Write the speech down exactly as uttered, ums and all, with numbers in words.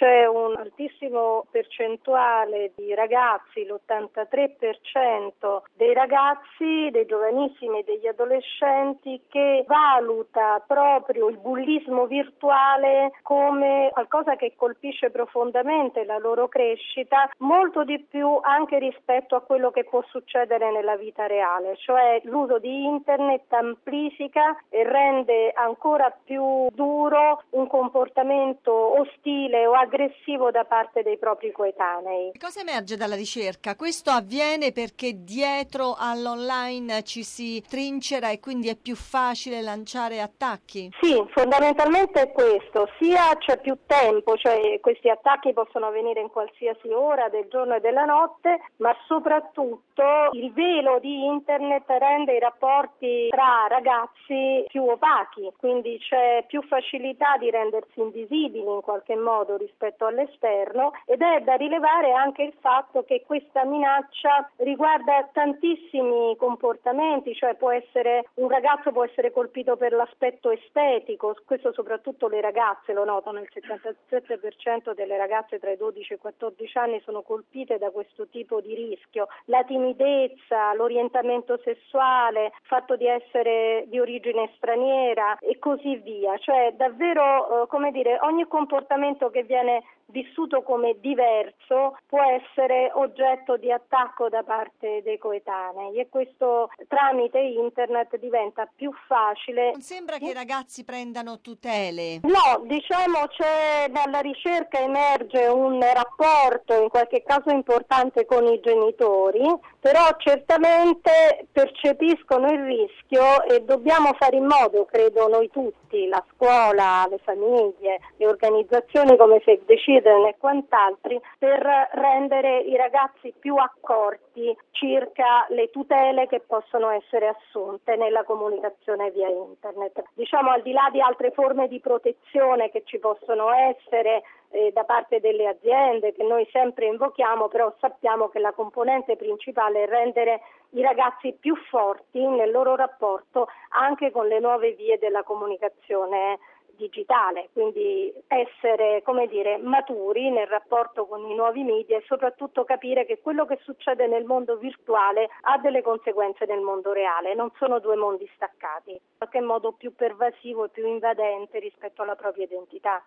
c'è un altissimo percentuale di ragazzi, l'ottantatré per cento dei ragazzi, dei giovanissimi e degli adolescenti, che valuta proprio il bullismo virtuale come qualcosa che colpisce profondamente la loro crescita, molto di più anche rispetto a quello che può succedere nella vita reale, cioè l'uso di internet amplifica e rende ancora più duro un comportamento ostile o aggressivo da parte dei propri coetanei. Cosa emerge dalla ricerca? Questo avviene perché dietro all'online ci si trincera e quindi è più facile lanciare attacchi? Sì, fondamentalmente è questo, sia c'è più tempo, cioè questi attacchi possono avvenire in qualsiasi ora del giorno e della notte, ma soprattutto il velo di internet rende i rapporti tra ragazzi più opachi, quindi c'è più facilità di rendersi invisibili in qualche modo rispetto all'esterno, ed è da rilevare anche il fatto che questa minaccia riguarda tantissimi comportamenti, cioè può essere un ragazzo può essere colpito per l'aspetto estetico, questo soprattutto le ragazze lo notano, il settantasette per cento delle ragazze tra i dodici e i quattordici anni sono colpite da questo tipo di rischio, la timidezza, l'orientamento sessuale, il fatto di essere di origine straniera e così via, cioè davvero eh, come dire, ogni comportamento che viene vissuto come diverso può essere oggetto di attacco da parte dei coetanei, e questo tramite internet diventa più facile. Non sembra che i ragazzi prendano tutele? No, diciamo c'è dalla ricerca emerge un rapporto in qualche caso importante con i genitori, però certamente percepiscono il rischio e dobbiamo fare in modo, credo noi tutti, la scuola, le famiglie, le organizzazioni come Save the Children e quant'altri, per rendere i ragazzi più accorti circa le tutele che possono essere assunte nella comunicazione via internet. Diciamo, al di là di altre forme di protezione che ci possono essere eh, da parte delle aziende, che noi sempre invochiamo, però sappiamo che la componente principale è rendere i ragazzi più forti nel loro rapporto anche con le nuove vie della comunicazione digitale, quindi essere, come dire, maturi nel rapporto con i nuovi media e soprattutto capire che quello che succede nel mondo virtuale ha delle conseguenze nel mondo reale, non sono due mondi staccati, in qualche modo più pervasivo e più invadente rispetto alla propria identità.